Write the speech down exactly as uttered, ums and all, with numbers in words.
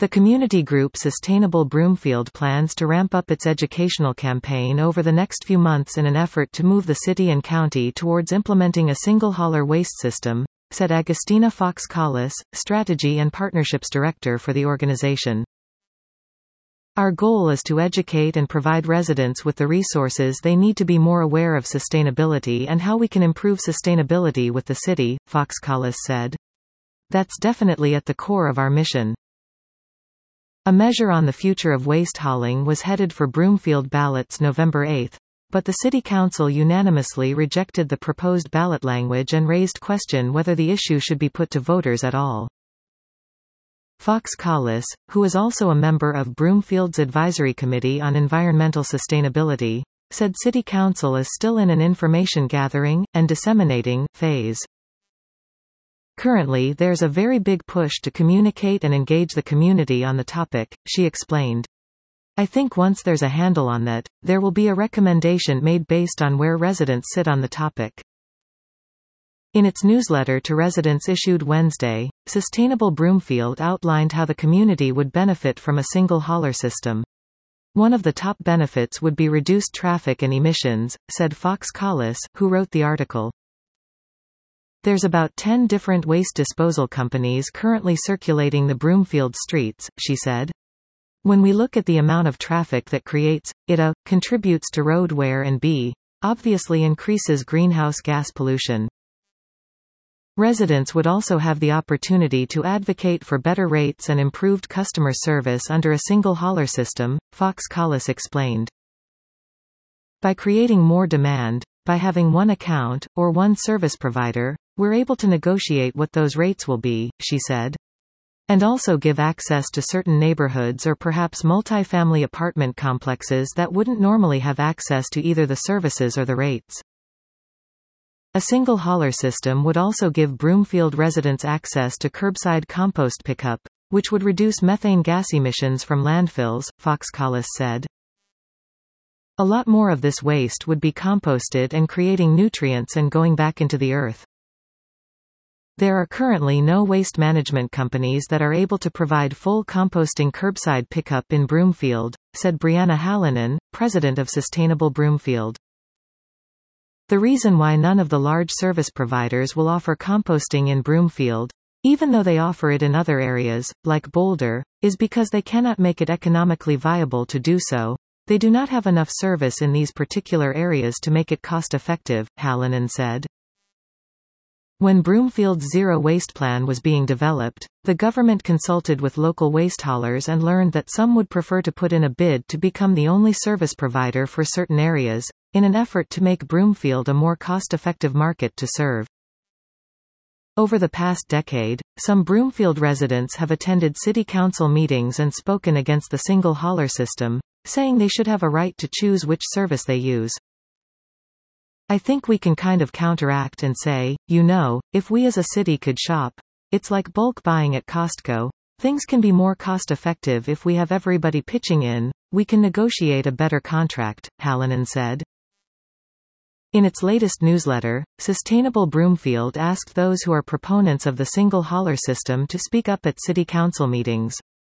The community group Sustainable Broomfield plans to ramp up its educational campaign over the next few months in an effort to move the city and county towards implementing a single hauler waste system, said Agustina Fox Collis, Strategy and Partnerships Director for the organization. Our goal is to educate and provide residents with the resources they need to be more aware of sustainability and how we can improve sustainability with the city, Fox Collis said. That's definitely at the core of our mission. A measure on the future of waste hauling was headed for Broomfield ballots November eighth, but the City Council unanimously rejected the proposed ballot language and raised question whether the issue should be put to voters at all. Fox Collis, who is also a member of Broomfield's Advisory Committee on Environmental Sustainability, said City Council is still in an information gathering and disseminating phase. Currently there's a very big push to communicate and engage the community on the topic, she explained. I think once there's a handle on that, there will be a recommendation made based on where residents sit on the topic. In its newsletter to residents issued Wednesday, Sustainable Broomfield outlined how the community would benefit from a single hauler system. One of the top benefits would be reduced traffic and emissions, said Fox Collis, who wrote the article. There's about ten different waste disposal companies currently circulating the Broomfield streets, she said. When we look at the amount of traffic that creates, it a, contributes to road wear and b, obviously increases greenhouse gas pollution. Residents would also have the opportunity to advocate for better rates and improved customer service under a single hauler system, Fox Collis explained. By creating more demand, by having one account, or one service provider, we're able to negotiate what those rates will be, she said. And also give access to certain neighborhoods or perhaps multifamily apartment complexes that wouldn't normally have access to either the services or the rates. A single hauler system would also give Broomfield residents access to curbside compost pickup, which would reduce methane gas emissions from landfills, Fox Collis said. A lot more of this waste would be composted and creating nutrients and going back into the earth. There are currently no waste management companies that are able to provide full composting curbside pickup in Broomfield, said Brianna Hallinan, president of Sustainable Broomfield. The reason why none of the large service providers will offer composting in Broomfield, even though they offer it in other areas, like Boulder, is because they cannot make it economically viable to do so. They do not have enough service in these particular areas to make it cost-effective, Hallinan said. When Broomfield's zero waste plan was being developed, the government consulted with local waste haulers and learned that some would prefer to put in a bid to become the only service provider for certain areas, in an effort to make Broomfield a more cost-effective market to serve. Over the past decade, some Broomfield residents have attended city council meetings and spoken against the single hauler system, saying they should have a right to choose which service they use. I think we can kind of counteract and say, you know, if we as a city could shop, it's like bulk buying at Costco. Things can be more cost-effective if we have everybody pitching in, we can negotiate a better contract, Hallinan said. In its latest newsletter, Sustainable Broomfield asked those who are proponents of the single hauler system to speak up at city council meetings.